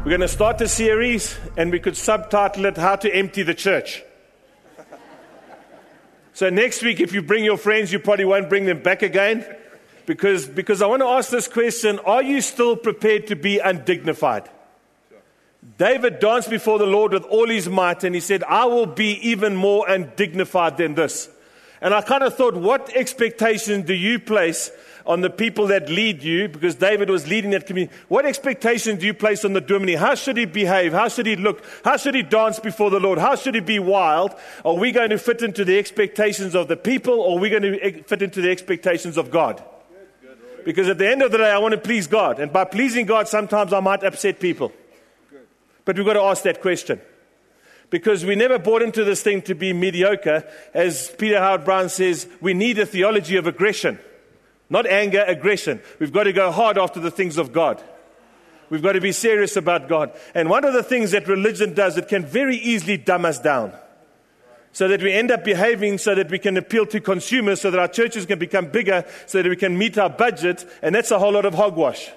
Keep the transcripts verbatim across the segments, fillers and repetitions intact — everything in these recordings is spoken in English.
We're going to start a series, and we could subtitle it, How to Empty the Church. So next week, if you bring your friends, you probably won't bring them back again. Because, because I want to ask this question, are you still prepared to be undignified? David danced before the Lord with all his might, and he said, I will be even more undignified than this. And I kind of thought, what expectation do you place on the people that lead you? Because David was leading that community. What expectation do you place on the dominie? How should he behave? How should he look? How should he dance before the Lord? How should he be wild? Are we going to fit into the expectations of the people, or are we going to fit into the expectations of God? Because at the end of the day, I want to please God. And by pleasing God, sometimes I might upset people. But we've got to ask that question. Because we never bought into this thing to be mediocre. As Peter Howard Brown says, we need a theology of aggression. Not anger, aggression. We've got to go hard after the things of God. We've got to be serious about God. And one of the things that religion does, it can very easily dumb us down. So that we end up behaving so that we can appeal to consumers, so that our churches can become bigger, so that we can meet our budget. And that's a whole lot of hogwash.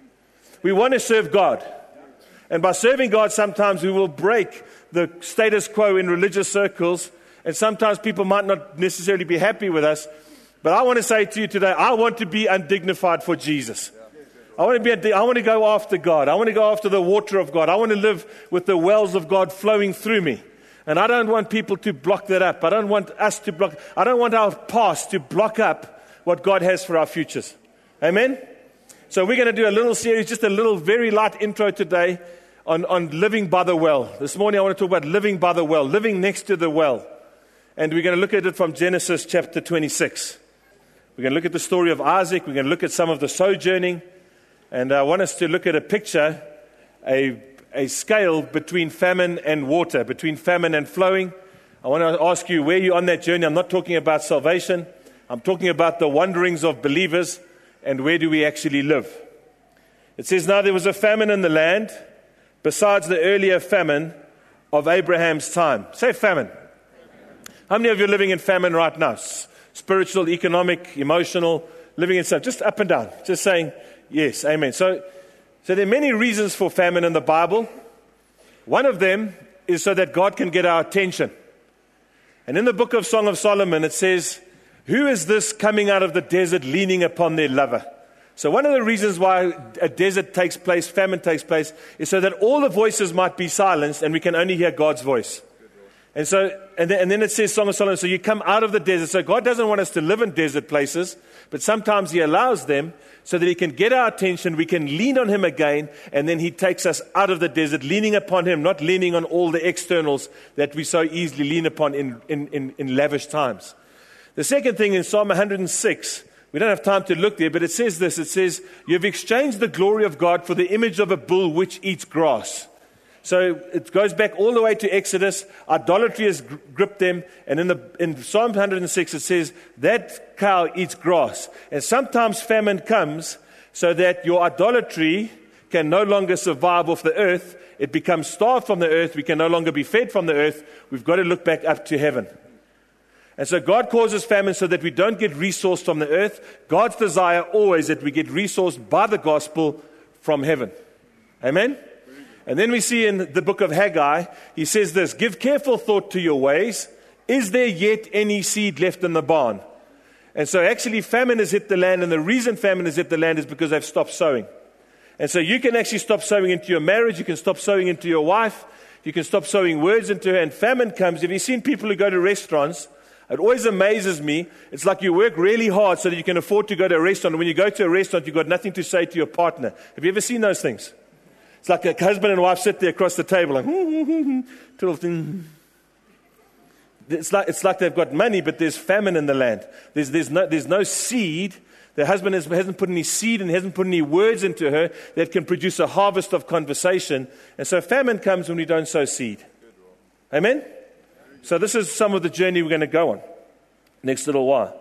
We want to serve God. And by serving God, sometimes we will break the status quo in religious circles. And sometimes people might not necessarily be happy with us. But I want to say to you today, I want to be undignified for Jesus. I want to be. I want to go after God. I want to go after the water of God. I want to live with the wells of God flowing through me. And I don't want people to block that up. I don't want us to block. I don't want our past to block up what God has for our futures. Amen? So we're going to do a little series, just a little very light intro today on, on living by the well. This morning I want to talk about living by the well, living next to the well. And we're going to look at it from Genesis chapter twenty-six. We're going to look at the story of Isaac. We're going to look at some of the sojourning. And I want us to look at a picture, a a scale between famine and water, between famine and flowing. I want to ask you, where you're on that journey. I'm not talking about salvation. I'm talking about the wanderings of believers and where do we actually live. It says, now there was a famine in the land besides the earlier famine of Abraham's time. Say famine. How many of you are living in famine right now? S- spiritual, economic, emotional, living in some, just up and down, just saying yes, amen. So, So there are many reasons for famine in the Bible. One of them is so that God can get our attention. And in the book of Song of Solomon, it says, who is this coming out of the desert leaning upon their lover? So one of the reasons why a desert takes place, famine takes place, is so that all the voices might be silenced and we can only hear God's voice. And so, and then, and then it says, Song of Solomon, so you come out of the desert. So God doesn't want us to live in desert places, but sometimes He allows them so that He can get our attention, we can lean on Him again, and then He takes us out of the desert, leaning upon Him, not leaning on all the externals that we so easily lean upon in, in, in, in lavish times. The second thing in Psalm one hundred six, we don't have time to look there, but it says this, it says, you've exchanged the glory of God for the image of a bull which eats grass. So it goes back all the way to Exodus. Idolatry has gripped them. And in, the, in Psalm one hundred six, it says, that cow eats grass. And sometimes famine comes so that your idolatry can no longer survive off the earth. It becomes starved from the earth. We can no longer be fed from the earth. We've got to look back up to heaven. And so God causes famine so that we don't get resourced from the earth. God's desire always that we get resourced by the gospel from heaven. Amen? And then we see in the book of Haggai, he says this, give careful thought to your ways. Is there yet any seed left in the barn? And so actually famine has hit the land, and the reason famine has hit the land is because they've stopped sowing. And so you can actually stop sowing into your marriage, you can stop sowing into your wife, you can stop sowing words into her, and famine comes. Have you seen people who go to restaurants? It always amazes me. It's like you work really hard so that you can afford to go to a restaurant, and when you go to a restaurant, you've got nothing to say to your partner. Have you ever seen those things? It's like a husband and wife sit there across the table, like, little thing. It's like, it's like they've got money, but there's famine in the land. There's, there's, no, there's no seed. The husband has, hasn't put any seed and hasn't put any words into her that can produce a harvest of conversation. And so famine comes when we don't sow seed. Amen? So this is some of the journey we're going to go on next little while.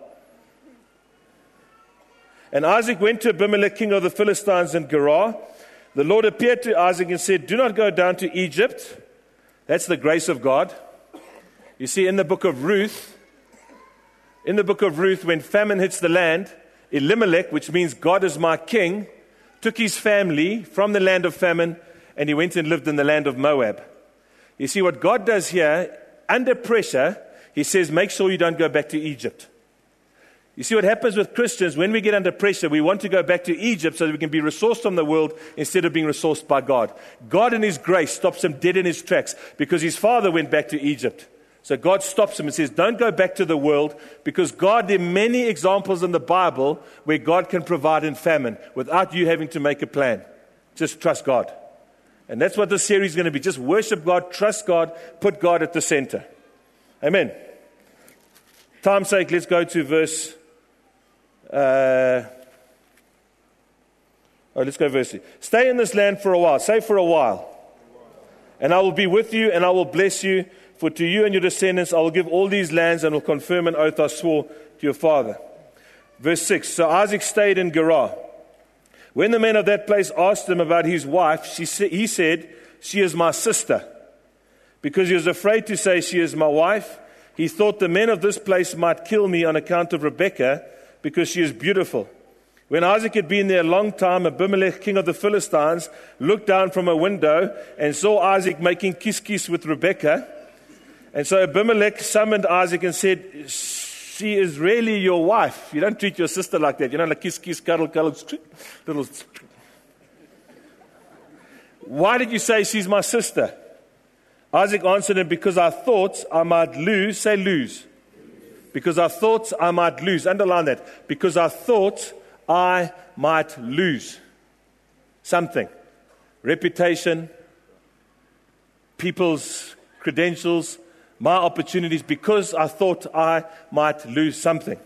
And Isaac went to Abimelech, king of the Philistines in Gerar. The Lord appeared to Isaac and said, do not go down to Egypt. That's the grace of God. You see, in the book of Ruth, in the book of Ruth, when famine hits the land, Elimelech, which means God is my king, took his family from the land of famine and he went and lived in the land of Moab. You see, what God does here, under pressure, he says, make sure you don't go back to Egypt. You see what happens with Christians, when we get under pressure, we want to go back to Egypt so that we can be resourced from the world instead of being resourced by God. God in his grace stops him dead in his tracks because his father went back to Egypt. So God stops him and says, don't go back to the world, because God, there are many examples in the Bible where God can provide in famine without you having to make a plan. Just trust God. And that's what this series is going to be. Just worship God, trust God, put God at the center. Amen. Time's sake, let's go to verse... Uh, oh, let's go verse three. Stay in this land for a while. Say for a while. And I will be with you, and I will bless you. For to you and your descendants I will give all these lands, and will confirm an oath I swore to your father. Verse six. So Isaac stayed in Gerar. When the men of that place asked him about his wife, she sa- he said, she is my sister. Because he was afraid to say, she is my wife, he thought the men of this place might kill me on account of Rebekah, because she is beautiful. When Isaac had been there a long time, Abimelech, king of the Philistines, looked down from a window and saw Isaac making kiss-kiss with Rebekah. And so Abimelech summoned Isaac and said, she is really your wife. You don't treat your sister like that. You know, like kiss-kiss, cuddle, cuddle, little... Why did you say she's my sister? Isaac answered him, because I thought I might lose, say lose. Because I thought I might lose. Underline that. Because I thought I might lose something. Reputation, people's credentials, my opportunities. Because I thought I might lose something.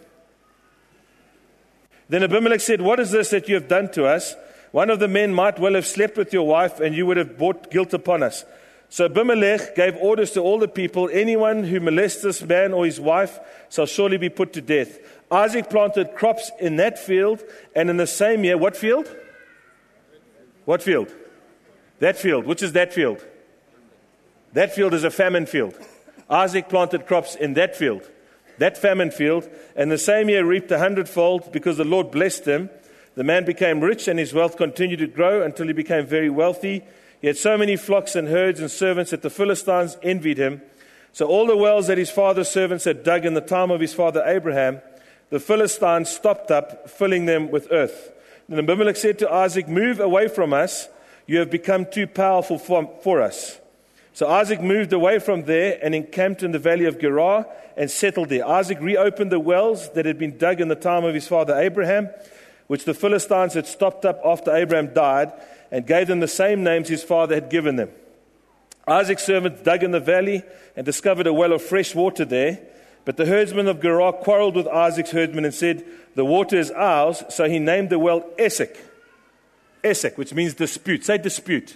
Then Abimelech said, what is this that you have done to us? One of the men might well have slept with your wife, and you would have brought guilt upon us. So Abimelech gave orders to all the people, anyone who molests this man or his wife shall surely be put to death. Isaac planted crops in that field, and in the same year, what field? What field? That field. Which is that field? That field is a famine field. Isaac planted crops in that field, that famine field, and the same year reaped a hundredfold because the Lord blessed him. The man became rich, and his wealth continued to grow until he became very wealthy. He had so many flocks and herds and servants that the Philistines envied him. So all the wells that his father's servants had dug in the time of his father Abraham, the Philistines stopped up, filling them with earth. Then Abimelech said to Isaac, move away from us. You have become too powerful for, for us. So Isaac moved away from there and encamped in the valley of Gerar and settled there. Isaac reopened the wells that had been dug in the time of his father Abraham, which the Philistines had stopped up after Abraham died, and gave them the same names his father had given them. Isaac's servants dug in the valley and discovered a well of fresh water there. But the herdsmen of Gerar quarreled with Isaac's herdsmen and said, the water is ours. So he named the well Esek. Esek, which means dispute. Say dispute.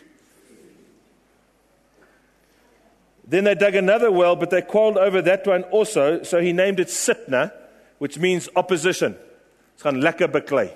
Then they dug another well, but they quarreled over that one also. So he named it Sitna, which means opposition. It's gaan lekker beklei.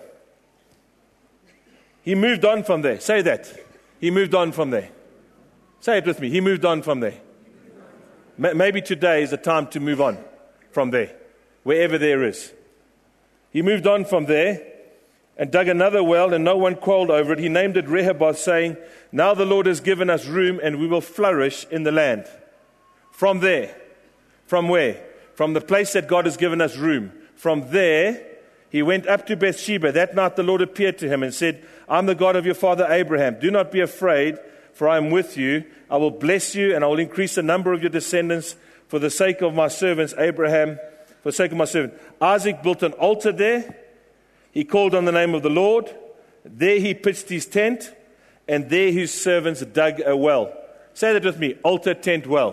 He moved on from there. Say that. He moved on from there. Say it with me. He moved on from there. Maybe today is the time to move on from there, wherever there is. He moved on from there and dug another well, and no one quarreled over it. He named it Rehoboth, saying, now the Lord has given us room, and we will flourish in the land. From there. From where? From the place that God has given us room. From there, he went up to Bathsheba. That night the Lord appeared to him and said, I'm the God of your father Abraham. Do not be afraid, for I am with you. I will bless you, and I will increase the number of your descendants for the sake of my servants Abraham, for the sake of my servant. Isaac built an altar there. He called on the name of the Lord. There he pitched his tent, and there his servants dug a well. Say that with me, altar, tent, well.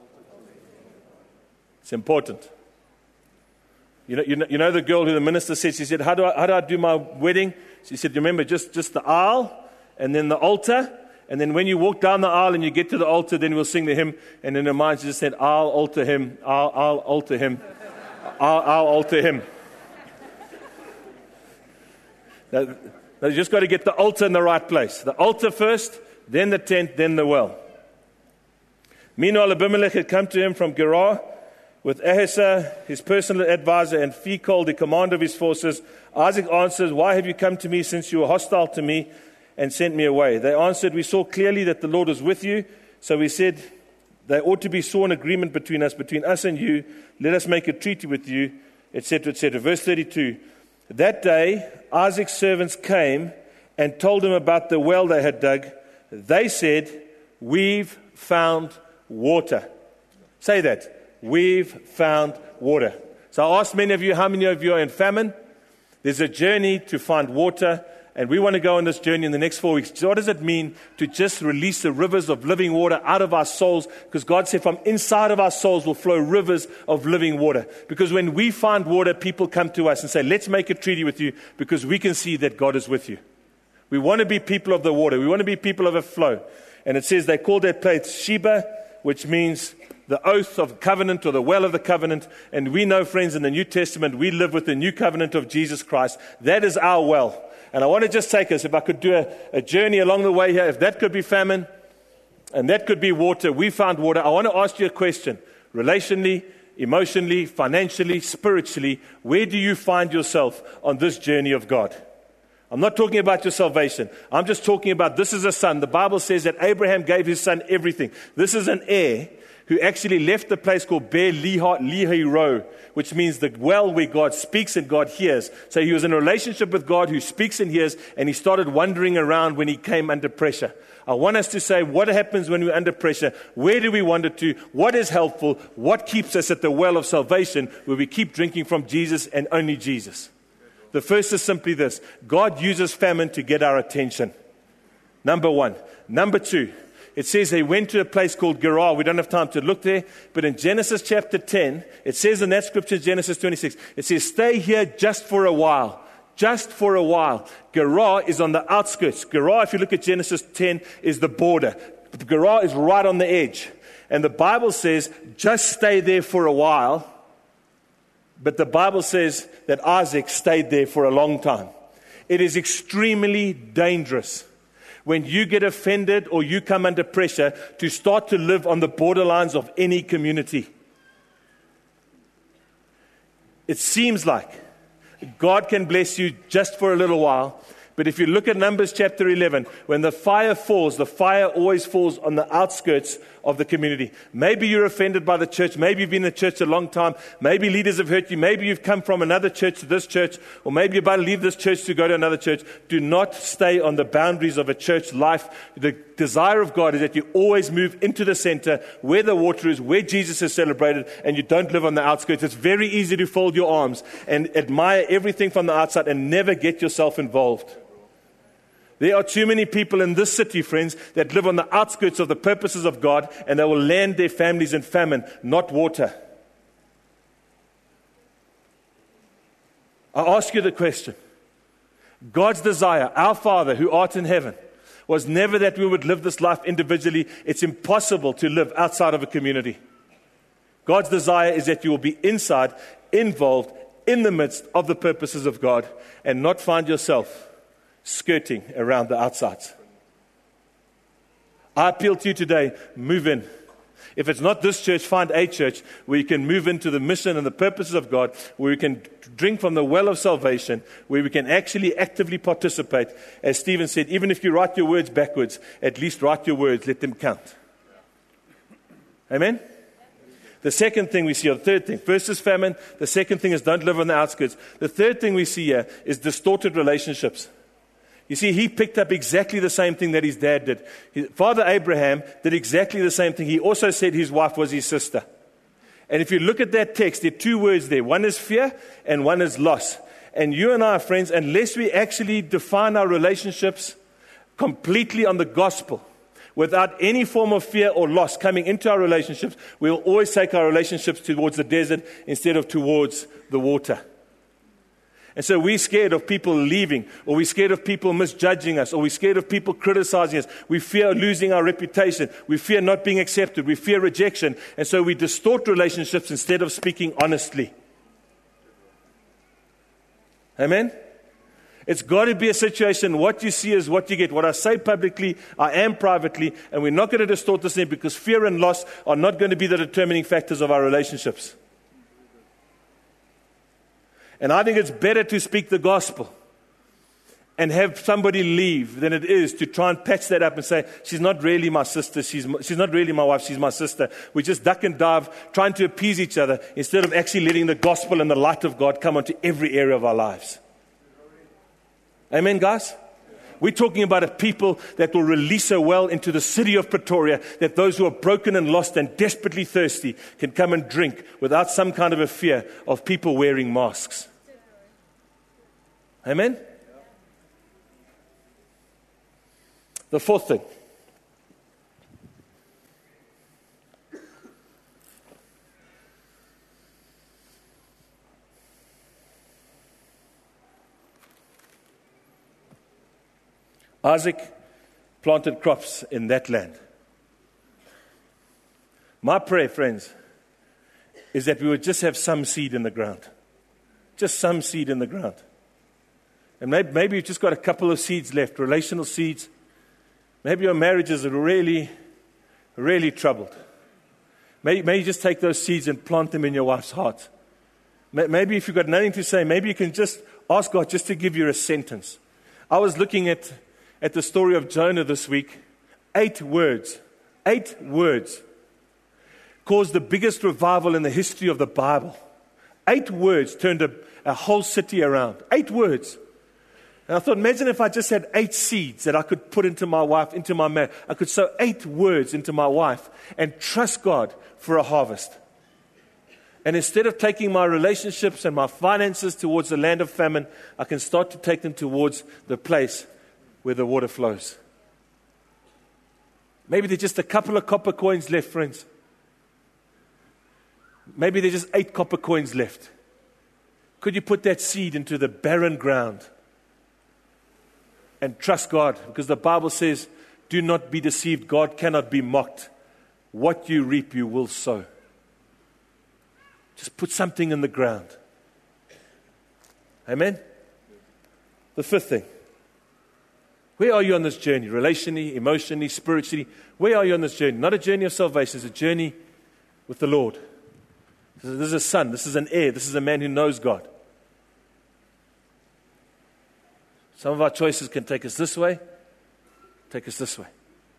It's important. You know, you know, you know the girl who the minister said, she said, how do I, how do I do my wedding? She said, remember, just, just the aisle, and then the altar, and then when you walk down the aisle and you get to the altar, then we'll sing the hymn, and in her mind she just said, I'll alter him, I'll, I'll alter him, I'll, I'll alter him. Now, now you just got to get the altar in the right place. The altar first, then the tent, then the well. Meanwhile, Abimelech had come to him from Gerar, with Ahasa, his personal advisor, and Phicol, the commander of his forces. Isaac answers, why have you come to me since you were hostile to me? and sent me away. They answered, we saw clearly that the Lord was with you. So we said, there ought to be sworn agreement between us, between us and you. Let us make a treaty with you, et cetera, et cetera. Verse thirty-two. That day, Isaac's servants came and told him about the well they had dug. They said, we've found water. Say that. We've found water. So I asked many of you, how many of you are in famine? There's a journey to find water, and we want to go on this journey in the next four weeks. So what does it mean to just release the rivers of living water out of our souls? Because God said from inside of our souls will flow rivers of living water. Because when we find water, people come to us and say, let's make a treaty with you, because we can see that God is with you. We want to be people of the water. We want to be people of a flow. And it says they called that place Sheba, which means the oath of covenant or the well of the covenant. And we know, friends, in the New Testament, we live with the new covenant of Jesus Christ. That is our well. And I want to just take us, if I could do a, a journey along the way here, if that could be famine and that could be water, we found water. I want to ask you a question. Relationally, emotionally, financially, spiritually, where do you find yourself on this journey of God? I'm not talking about your salvation. I'm just talking about this is a son. The Bible says that Abraham gave his son everything. This is an heir who actually left the place called Beer Lahai Roi, which means the well where God speaks and God hears. So he was in a relationship with God who speaks and hears, and he started wandering around when he came under pressure. I want us to say, what happens when we're under pressure? Where do we wander to? What is helpful? What keeps us at the well of salvation where we keep drinking from Jesus and only Jesus? The first is simply this. God uses famine to get our attention. Number one. Number two. It says they went to a place called Gerar. We don't have time to look there. But in Genesis chapter ten, it says in that scripture, Genesis twenty-six, it says, stay here just for a while. Just for a while. Gerar is on the outskirts. Gerar, if you look at Genesis ten, is the border. Gerar is right on the edge. And the Bible says, just stay there for a while. But the Bible says that Isaac stayed there for a long time. It is extremely dangerous when you get offended or you come under pressure to start to live on the borderlines of any community. It seems like God can bless you just for a little while. But if you look at Numbers chapter eleven, when the fire falls, the fire always falls on the outskirts of the community. Maybe you're offended by the church. Maybe you've been in the church a long time. Maybe leaders have hurt you. Maybe you've come from another church to this church. Or maybe you're about to leave this church to go to another church. Do not stay on the boundaries of a church life. The desire of God is that you always move into the center where the water is, where Jesus is celebrated, and you don't live on the outskirts. It's very easy to fold your arms and admire everything from the outside and never get yourself involved. There are too many people in this city, friends, that live on the outskirts of the purposes of God, and they will land their families in famine, not water. I ask you the question. God's desire, our Father who art in heaven, was never that we would live this life individually. It's impossible to live outside of a community. God's desire is that you will be inside, involved, in the midst of the purposes of God, and not find yourself skirting around the outsides. I appeal to you today, move in. If it's not this church, find a church where you can move into the mission and the purposes of God, where we can drink from the well of salvation, where we can actually actively participate. As Stephen said, even if you write your words backwards, at least write your words, let them count. Amen? The second thing we see, or the third thing, first is famine. The second thing is don't live on the outskirts. The third thing we see here is distorted relationships. You see, he picked up exactly the same thing that his dad did. His father Abraham did exactly the same thing. He also said his wife was his sister. And if you look at that text, there are two words there. One is fear and one is loss. And you and I, friends, unless we actually define our relationships completely on the gospel, without any form of fear or loss coming into our relationships, we will always take our relationships towards the desert instead of towards the water. And so we're scared of people leaving, or we're scared of people misjudging us, or we're scared of people criticizing us. We fear losing our reputation. We fear not being accepted. We fear rejection. And so we distort relationships instead of speaking honestly. Amen? It's got to be a situation, what you see is what you get. What I say publicly, I am privately, and we're not going to distort this thing because fear and loss are not going to be the determining factors of our relationships. And I think it's better to speak the gospel and have somebody leave than it is to try and patch that up and say, she's not really my sister, she's, she's not really my wife, she's my sister. We just duck and dive, trying to appease each other, instead of actually letting the gospel and the light of God come onto every area of our lives. Amen, guys? We're talking about a people that will release a well into the city of Pretoria, that those who are broken and lost and desperately thirsty can come and drink without some kind of a fear of people wearing masks. Amen? The fourth thing. Isaac planted crops in that land. My prayer, friends, is that we would just have some seed in the ground. Just some seed in the ground. And maybe, maybe you've just got a couple of seeds left, relational seeds. Maybe your marriages are really, really troubled. Maybe, maybe you just take those seeds and plant them in your wife's heart. Maybe if you've got nothing to say, maybe you can just ask God just to give you a sentence. I was looking at, at the story of Jonah this week. Eight words, eight words caused the biggest revival in the history of the Bible. Eight words turned a, a whole city around. Eight words. And I thought, imagine if I just had eight seeds that I could put into my wife, into my man. I could sow eight words into my wife and trust God for a harvest. And instead of taking my relationships and my finances towards the land of famine, I can start to take them towards the place where the water flows. Maybe there's just a couple of copper coins left, friends. Maybe there's just eight copper coins left. Could you put that seed into the barren ground and trust God? Because the Bible says, do not be deceived. God cannot be mocked. What you reap, you will sow. Just put something in the ground. Amen? The fifth thing. Where are you on this journey? Relationally, emotionally, spiritually. Where are you on this journey? Not a journey of salvation. It's a journey with the Lord. This is a son. This is an heir. This is a man who knows God. Some of our choices can take us this way, take us this way.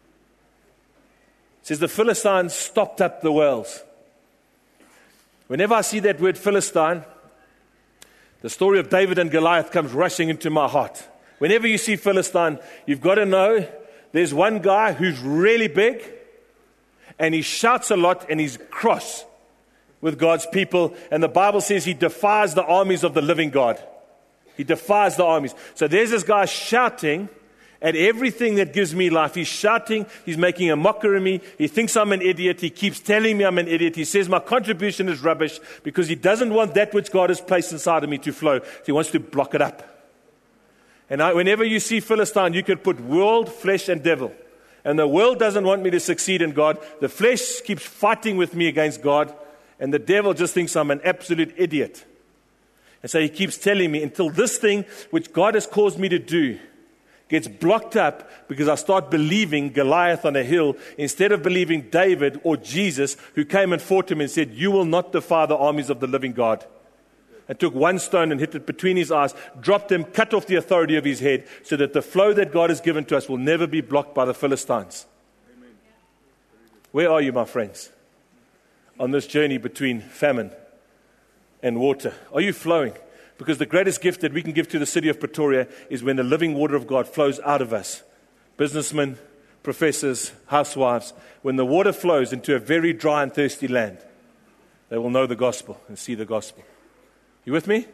It says the Philistines stopped up the wells. Whenever I see that word Philistine, the story of David and Goliath comes rushing into my heart. Whenever you see Philistine, you've got to know there's one guy who's really big, and he shouts a lot, and he's cross with God's people. And the Bible says he defies the armies of the living God. He defies the armies. So there's this guy shouting at everything that gives me life. He's shouting. He's making a mockery of me. He thinks I'm an idiot. He keeps telling me I'm an idiot. He says my contribution is rubbish because he doesn't want that which God has placed inside of me to flow. So he wants to block it up. And I, whenever you see Philistine, you could put world, flesh, and devil. And the world doesn't want me to succeed in God. The flesh keeps fighting with me against God. And the devil just thinks I'm an absolute idiot. And so he keeps telling me until this thing which God has caused me to do gets blocked up, because I start believing Goliath on a hill instead of believing David or Jesus, who came and fought him and said, you will not defy the armies of the living God. And took one stone and hit it between his eyes, dropped him, cut off the authority of his head, so that the flow that God has given to us will never be blocked by the Philistines. Amen. Where are you, my friends, on this journey between famine and water? Are you flowing? Because the greatest gift that we can give to the city of Pretoria is when the living water of God flows out of us. Businessmen, professors, housewives, when the water flows into a very dry and thirsty land, they will know the gospel and see the gospel. You with me? It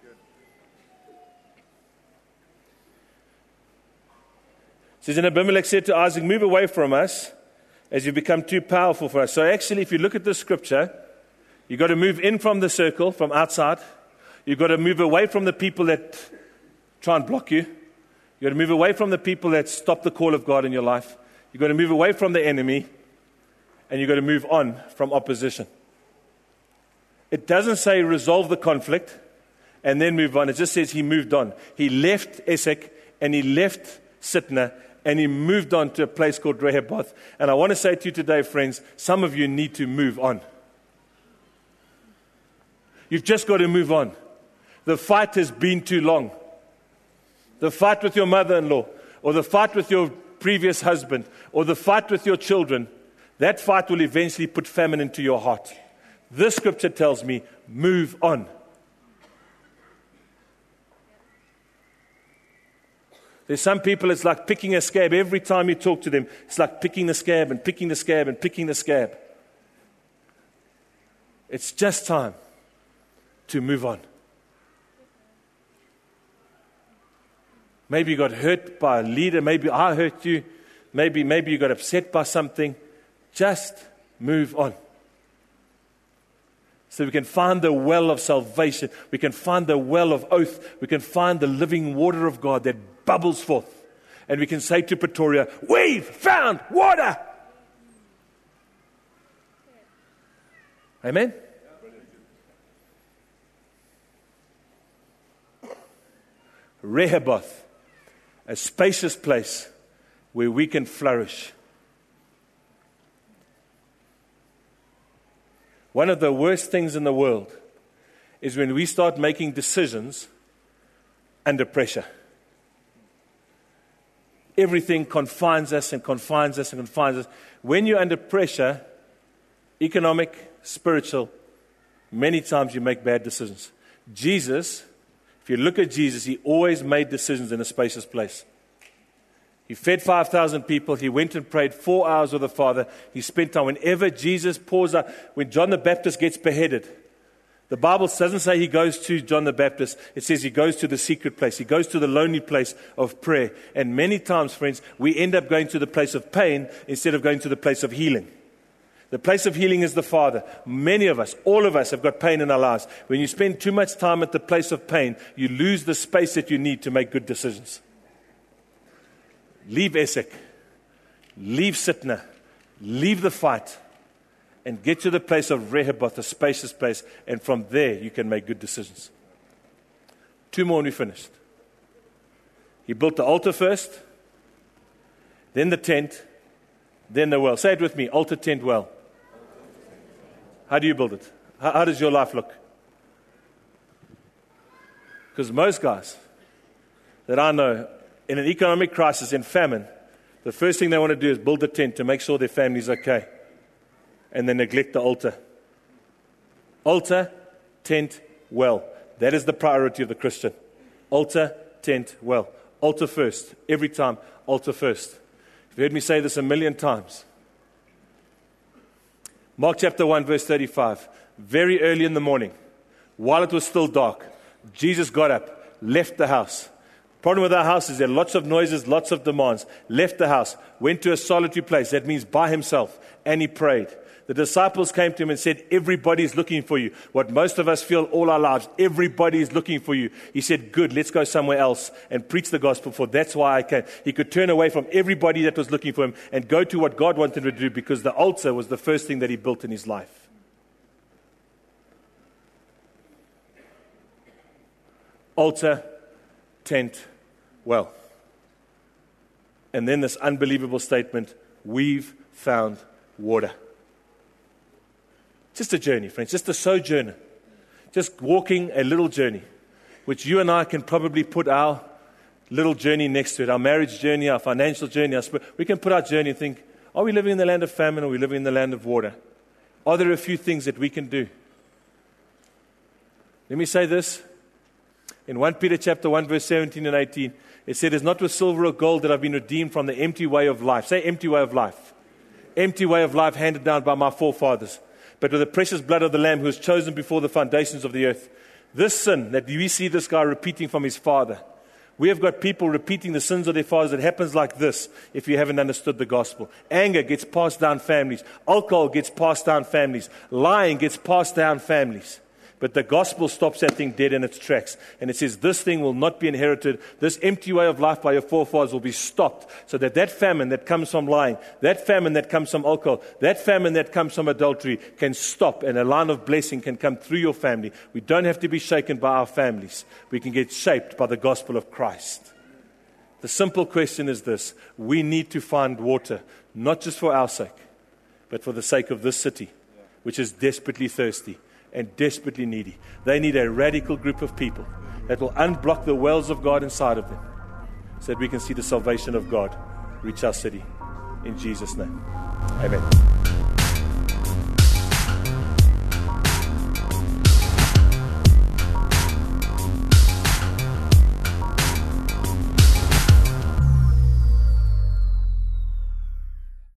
says, and Abimelech said to Isaac, move away from us as you become too powerful for us. So actually, if you look at this scripture, you've got to move in from the circle, from outside. You've got to move away from the people that try and block you. You've got to move away from the people that stop the call of God in your life. You've got to move away from the enemy. And you've got to move on from opposition. It doesn't say resolve the conflict and then move on. It just says he moved on. He left Esek and he left Sitna and he moved on to a place called Rehoboth. And I want to say to you today, friends, some of you need to move on. You've just got to move on. The fight has been too long. the fight with your mother-in-law, or the fight with your previous husband, or the fight with your children, that fight will eventually put famine into your heart. This scripture tells me, move on. There's some people, it's like picking a scab. Every time you talk to them, it's like picking the scab and picking the scab and picking the scab. It's just time to move on. Maybe you got hurt by a leader. Maybe I hurt you. Maybe, maybe you got upset by something. Just move on. So we can find the well of salvation. We can find the well of oath. We can find the living water of God that bubbles forth. And we can say to Pretoria, we've found water. Amen? Rehoboth, a spacious place where we can flourish. One of the worst things in the world is when we start making decisions under pressure. Everything confines us and confines us and confines us. When you're under pressure, economic, spiritual, many times you make bad decisions. Jesus, if you look at Jesus, he always made decisions in a spacious place. He fed five thousand people. He went and prayed four hours with the Father. He spent time. Whenever Jesus pours out, when John the Baptist gets beheaded, the Bible doesn't say he goes to John the Baptist. It says he goes to the secret place. He goes to the lonely place of prayer. And many times, friends, we end up going to the place of pain instead of going to the place of healing. The place of healing is the Father. Many of us, all of us have got pain in our lives. When you spend too much time at the place of pain, you lose the space that you need to make good decisions. Leave Esek, leave Sitna, leave the fight, and get to the place of Rehoboth, a spacious place, and from there you can make good decisions. Two more and we finished. He built the altar first, then the tent, then the well. Say it with me, altar, tent, well. How do you build it? How, how does your life look? Because most guys that I know, in an economic crisis, in famine, the first thing they want to do is build a tent to make sure their family's okay. And they neglect the altar. Altar, tent, well. That is the priority of the Christian. Altar, tent, well. Altar first. Every time, altar first. You've heard me say this a million times. Mark chapter one, verse thirty-five. Very early in the morning, while it was still dark, Jesus got up, left the house. Problem with our house is there are lots of noises, lots of demands. Left the house, went to a solitary place. That means by himself. And he prayed. The disciples came to him and said, everybody's looking for you. What most of us feel all our lives, everybody is looking for you. He said, good, let's go somewhere else and preach the gospel, for that's why I came. He could turn away from everybody that was looking for him and go to what God wanted him to do, because the altar was the first thing that he built in his life. Altar, tent, well. And then this unbelievable statement, we've found water. Just a journey, friends, just a sojourner. Just walking a little journey, which you and I can probably put our little journey next to it, our marriage journey, our financial journey. Our sp- we can put our journey and think, are we living in the land of famine or are we living in the land of water? Are there a few things that we can do? Let me say this. In First Peter chapter one, verse seventeen and eighteen, it said, it's not with silver or gold that I've been redeemed from the empty way of life. Say empty way of life. Empty way of life handed down by my forefathers. But with the precious blood of the Lamb who was chosen before the foundations of the earth. This sin that we see this guy repeating from his father. We have got people repeating the sins of their fathers. It happens like this if you haven't understood the gospel. Anger gets passed down families. Alcohol gets passed down families. Lying gets passed down families. But the gospel stops that thing dead in its tracks. And it says this thing will not be inherited. This empty way of life by your forefathers will be stopped. So that that famine that comes from lying, that famine that comes from alcohol, that famine that comes from adultery can stop. And a line of blessing can come through your family. We don't have to be shaken by our families. We can get shaped by the gospel of Christ. The simple question is this. We need to find water, not just for our sake, but for the sake of this city, which is desperately thirsty and desperately needy. They need a radical group of people that will unblock the wells of God inside of them so that we can see the salvation of God reach our city. In Jesus' name, amen.